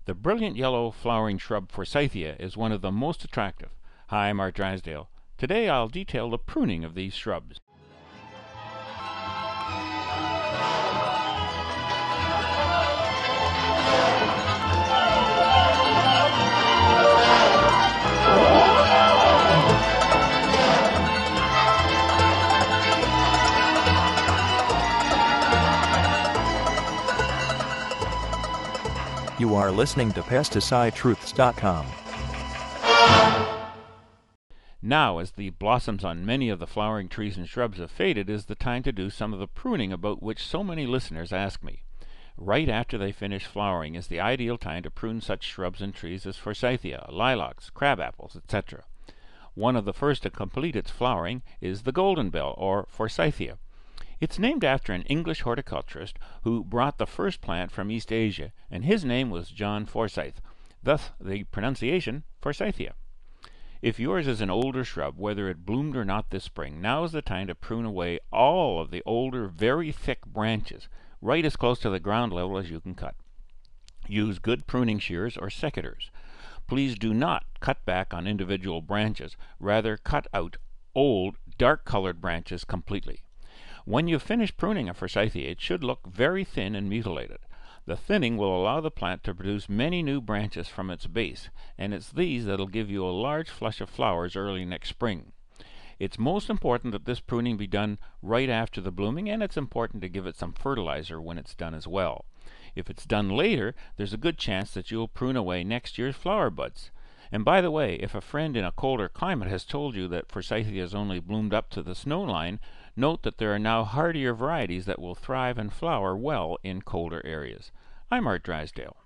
The brilliant yellow flowering shrub Forsythia is one of the most attractive. Hi, I'm Art Drysdale. Today I'll detail the pruning of these shrubs. You are listening to PesticideTruths.com. Now, as the blossoms on many of the flowering trees and shrubs have faded, is the time to do some of the pruning about which so many listeners ask me. Right after they finish flowering is the ideal time to prune such shrubs and trees as forsythia, lilacs, crabapples, etc. One of the first to complete its flowering is the golden bell, or forsythia. It's named after an English horticulturist who brought the first plant from East Asia, and his name was John Forsyth, thus the pronunciation forsythia. If yours is an older shrub, whether it bloomed or not this spring, now is the time to prune away all of the older, very thick branches, right as close to the ground level as you can cut. Use good pruning shears or secateurs. Please do not cut back on individual branches, rather cut out old, dark-colored branches completely. When you finish pruning a forsythia, it should look very thin and mutilated. The thinning will allow the plant to produce many new branches from its base, and it's these that'll give you a large flush of flowers early next spring. It's most important that this pruning be done right after the blooming, and it's important to give it some fertilizer when it's done as well. If it's done later, there's a good chance that you'll prune away next year's flower buds. And by the way, if a friend in a colder climate has told you that forsythias only bloomed up to the snow line, note that there are now hardier varieties that will thrive and flower well in colder areas. I'm Art Drysdale.